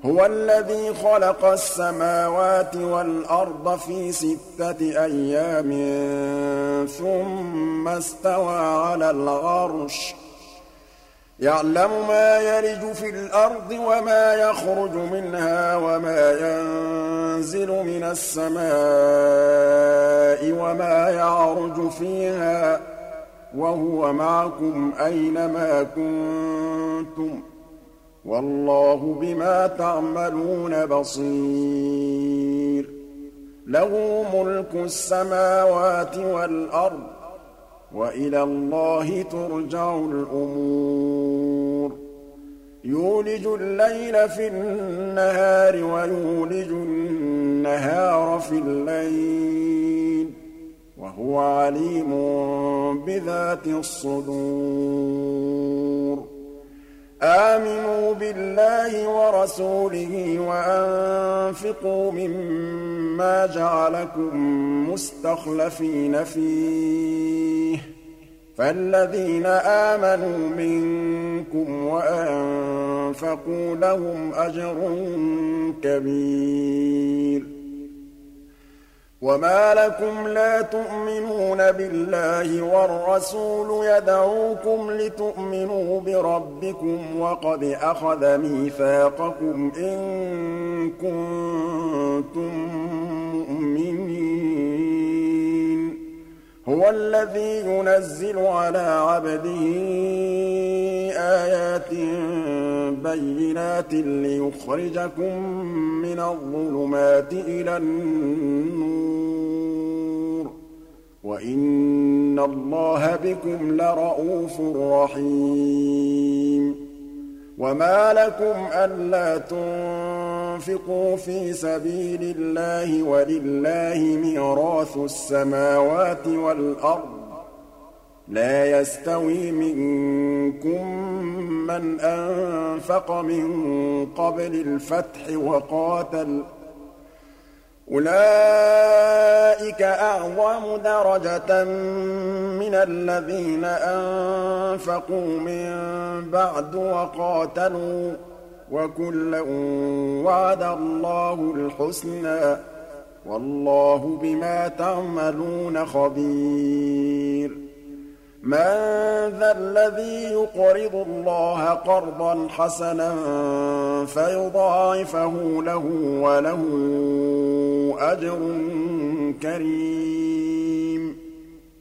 هُوَ الَّذِي خَلَقَ السَّمَاوَاتِ وَالْأَرْضَ فِي 6 أَيَّامٍ ثُمَّ اسْتَوَىٰ عَلَى الْعَرْشِ ۚ يَعْلَمُ مَا يَلِجُ فِي الْأَرْضِ وَمَا يَخْرُجُ مِنْهَا وَمَا يَنزِلُ مِنَ السَّمَاءِ وَمَا يَعْرُجُ فِيهَا ۖ وَهُوَ مَعَكُمْ أَيْنَمَا كُنتُمْ ۚ وَاللَّهُ بِمَا تَعْمَلُونَ بَصِيرٌ لَّهُ مُلْكُ السَّمَاوَاتِ وَالْأَرْضِ ۚ وَإِلَى اللَّهِ تُرْجَعُ الْأُمُورُ يُولِجُ اللَّيْلَ فِي النَّهَارِ وَيُولِجُ النَّهَارَ فِي اللَّيْلِ ۚ وَهُوَ عَلِيمٌ بِذَاتِ الصُّدُورِ آمِنُوا بِاللَّهِ وَرَسُولِهِ وَأَنفِقُوا مِمَّا جَعَلَكُم مُّسْتَخْلَفِينَ فِيهِ ۖ فَالَّذِينَ آمَنُوا مِنكُمْ وَأَنفَقُوا لَهُمْ أَجْرٌ كَبِيرٌ وَمَا لَكُمْ لَا تُؤْمِنُونَ بِاللَّهِ وَالرَّسُولُ يَدْعُوكُمْ لِتُؤْمِنُوا بِرَبِّكُمْ وَقَدْ أَخَذَ مِيثَاقَكُمْ إِن كُنتُم مُّؤْمِنِينَ هُوَ الَّذِي يُنَزِّلُ عَلَىٰ عَبْدِهِ آيَاتٍ بَيِّنَاتٍ لِّيُخْرِجَكُم مِّنَ الظُّلُمَاتِ إِلَى النُّورِ ۚ وَإِنَّ اللَّهَ بِكُمْ لَرَءُوفٌ رَّحِيمٌ وَمَا لَكُمْ أَلَّا تُنفِقُوا فِي سَبِيلِ اللَّهِ وَلِلَّهِ مِيرَاثُ السَّمَاوَاتِ وَالْأَرْضِ ۚ لَا يَسْتَوِي مِنكُم مَّنْ أَنفَقَ مِن قَبْلِ الْفَتْحِ وَقَاتَلَ ۚ أُولَٰئِكَ أَعْظَمُ دَرَجَةً مِّنَ الَّذِينَ أَنفَقُوا مِن بَعْدُ وَقَاتَلُوا ۚ وَكُلًّا وَعَدَ اللَّهُ الْحُسْنَىٰ ۚ وَاللَّهُ بِمَا تَعْمَلُونَ خَبِيرٌ مَّن ذَا الَّذِي يُقْرِضُ اللَّهَ قَرْضًا حَسَنًا فَيُضَاعِفَهُ لَهُ وَلَهُ أَجْرٌ كَرِيمٌ